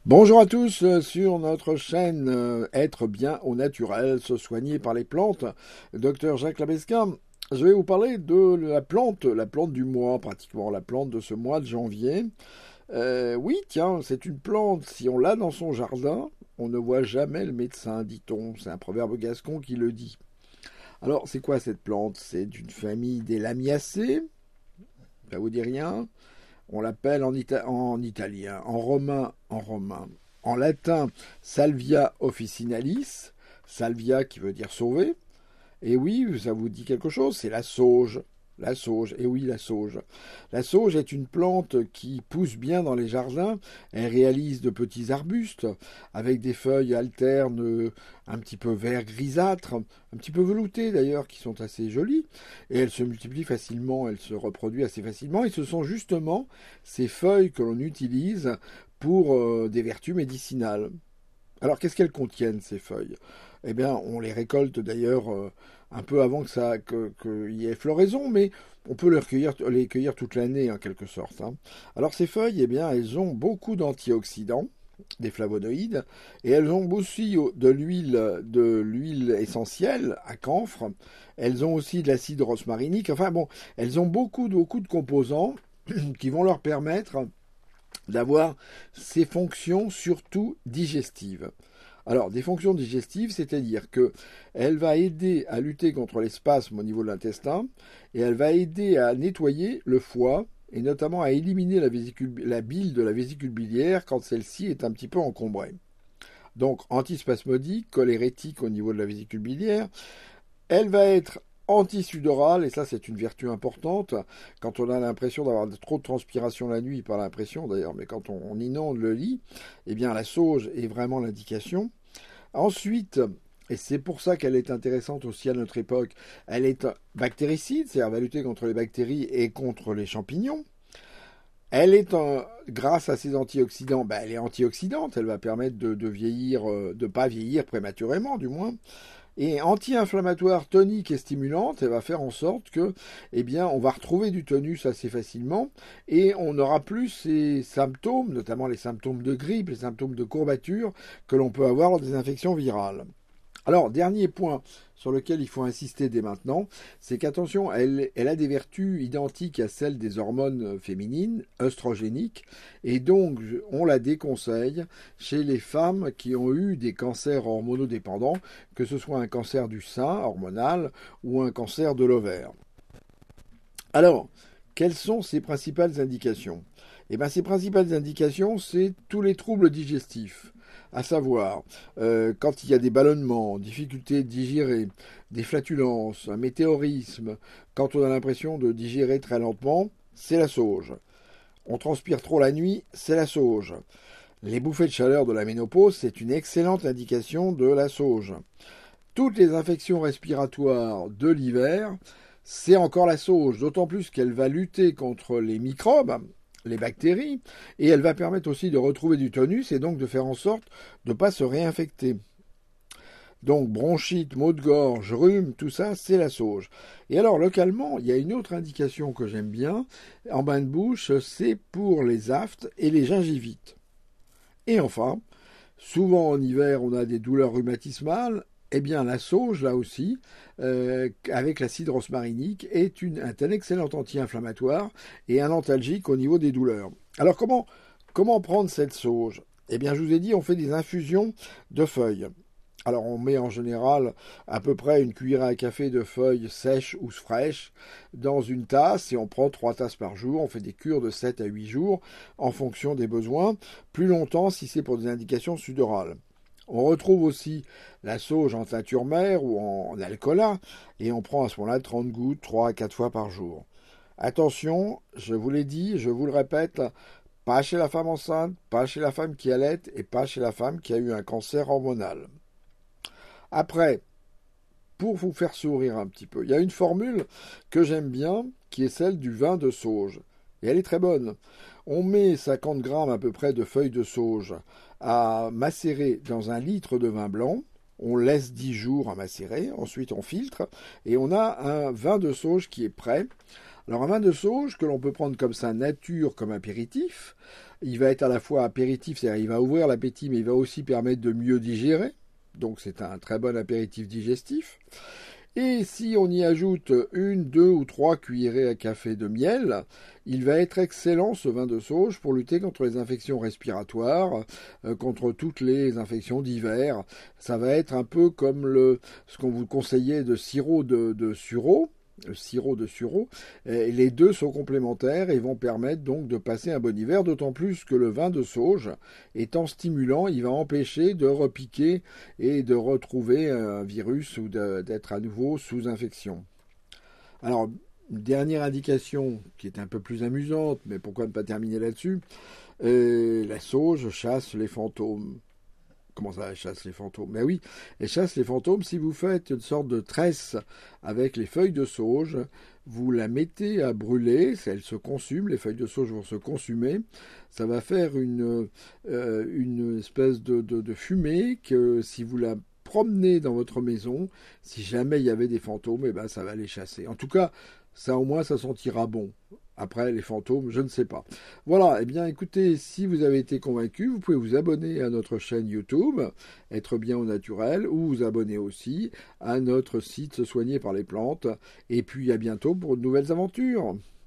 Bonjour à tous sur notre chaîne Être bien au naturel, se soigner par les plantes. Docteur Jacques Labescan, je vais vous parler de la plante du mois, pratiquement la plante de ce mois de janvier. Oui, tiens, c'est une plante, si on l'a dans son jardin, on ne voit jamais le médecin, dit-on. C'est un proverbe gascon qui le dit. Alors, c'est quoi cette plante? C'est d'une famille des Lamiacées, ça vous dit rien? On l'appelle en italien, en latin, Salvia officinalis, salvia qui veut dire sauver. Et oui, ça vous dit quelque chose, c'est la sauge. La sauge, et oui, la sauge. La sauge est une plante qui pousse bien dans les jardins. Elle réalise de petits arbustes avec des feuilles alternes un petit peu vert grisâtre, un petit peu veloutées d'ailleurs, qui sont assez jolies. Et elle se multiplie facilement, elle se reproduit assez facilement. Et ce sont justement ces feuilles que l'on utilise pour des vertus médicinales. Alors, qu'est-ce qu'elles contiennent, ces feuilles? Eh bien, on les récolte d'ailleurs un peu avant qu'il y ait floraison, mais on peut les cueillir toute l'année en quelque sorte, hein. Alors, ces feuilles, eh bien, elles ont beaucoup d'antioxydants, des flavonoïdes, et elles ont aussi de l'huile essentielle à camphre. Elles ont aussi de l'acide rosmarinique. Enfin bon, elles ont beaucoup de composants qui vont leur permettre d'avoir ces fonctions surtout digestives. Alors, des fonctions digestives, c'est-à-dire que elle va aider à lutter contre les spasmes au niveau de l'intestin et elle va aider à nettoyer le foie et notamment à éliminer la bile de la vésicule biliaire quand celle-ci est un petit peu encombrée. Donc, antispasmodique, cholérétique au niveau de la vésicule biliaire. Elle va être antisudorale, et ça c'est une vertu importante, quand on a l'impression d'avoir trop de transpiration la nuit, pas l'impression d'ailleurs, mais quand on inonde le lit, eh bien la sauge est vraiment l'indication. Ensuite, et c'est pour ça qu'elle est intéressante aussi à notre époque, elle est bactéricide, c'est-à-dire elle va lutter contre les bactéries et contre les champignons. Elle est, grâce à ses antioxydants, elle est antioxydante, elle va permettre de vieillir, de pas vieillir prématurément du moins. Et anti-inflammatoire, tonique et stimulante, elle va faire en sorte que, eh bien, on va retrouver du tonus assez facilement et on n'aura plus ces symptômes, notamment les symptômes de grippe, les symptômes de courbature que l'on peut avoir lors des infections virales. Alors, dernier point sur lequel il faut insister dès maintenant, c'est qu'attention, elle a des vertus identiques à celles des hormones féminines, œstrogéniques, et donc on la déconseille chez les femmes qui ont eu des cancers hormonodépendants, que ce soit un cancer du sein hormonal ou un cancer de l'ovaire. Alors, quelles sont ses principales indications? Eh bien, ses principales indications, c'est tous les troubles digestifs, à savoir quand il y a des ballonnements, difficultés de digérer, des flatulences, un météorisme, quand on a l'impression de digérer très lentement, c'est la sauge. On transpire trop la nuit, c'est la sauge. Les bouffées de chaleur de la ménopause, c'est une excellente indication de la sauge. Toutes les infections respiratoires de l'hiver, c'est encore la sauge, d'autant plus qu'elle va lutter contre les microbes, les bactéries, et elle va permettre aussi de retrouver du tonus et donc de faire en sorte de ne pas se réinfecter. Donc bronchite, maux de gorge, rhume, tout ça, c'est la sauge. Et alors localement, il y a une autre indication que j'aime bien, en bain de bouche, c'est pour les aftes et les gingivites. Et enfin, souvent en hiver, on a des douleurs rhumatismales. Eh bien, la sauge, là aussi, avec l'acide rosmarinique, est un excellent anti-inflammatoire et un antalgique au niveau des douleurs. Alors, comment prendre cette sauge? Eh bien, je vous ai dit, on fait des infusions de feuilles. Alors, on met en général à peu près une cuillère à café de feuilles sèches ou fraîches dans une tasse et on prend 3 tasses par jour. On fait des cures de 7 à 8 jours en fonction des besoins. Plus longtemps si c'est pour des indications sudorales. On retrouve aussi la sauge en teinture mère ou en alcoolat et on prend à ce moment-là 30 gouttes 3 à 4 fois par jour. Attention, je vous l'ai dit, je vous le répète, pas chez la femme enceinte, pas chez la femme qui allait et pas chez la femme qui a eu un cancer hormonal. Après, pour vous faire sourire un petit peu, il y a une formule que j'aime bien qui est celle du vin de sauge. Et elle est très bonne. On met 50 grammes à peu près de feuilles de sauge à macérer dans 1 litre de vin blanc. On laisse 10 jours à macérer, ensuite on filtre et on a un vin de sauge qui est prêt. Alors un vin de sauge que l'on peut prendre comme ça nature, comme apéritif, Il va être à la fois apéritif, c'est-à-dire il va ouvrir l'appétit, mais il va aussi permettre de mieux digérer. Donc c'est un très bon apéritif digestif. Et si on y ajoute 1, 2 ou 3 cuillerées à café de miel, il va être excellent ce vin de sauge pour lutter contre les infections respiratoires, contre toutes les infections d'hiver. Ça va être un peu comme ce qu'on vous conseillait de sirop de sureau. Le sirop de sureau, et les deux sont complémentaires et vont permettre donc de passer un bon hiver, d'autant plus que le vin de sauge, étant stimulant, il va empêcher de repiquer et de retrouver un virus ou d'être à nouveau sous infection. Alors, une dernière indication qui est un peu plus amusante, mais pourquoi ne pas terminer là-dessus, la sauge chasse les fantômes. Comment ça, elle chasse les fantômes? Ben oui, elle chasse les fantômes si vous faites une sorte de tresse avec les feuilles de sauge, vous la mettez à brûler, elle se consume, les feuilles de sauge vont se consumer, ça va faire une espèce de fumée que si vous la promenez dans votre maison, si jamais il y avait des fantômes, eh ben ça va les chasser. En tout cas, ça au moins ça sentira bon. Après, les fantômes, je ne sais pas. Voilà, eh bien écoutez, si vous avez été convaincu, vous pouvez vous abonner à notre chaîne YouTube, Être bien au naturel, ou vous abonner aussi à notre site Se soigner par les plantes. Et puis à bientôt pour de nouvelles aventures.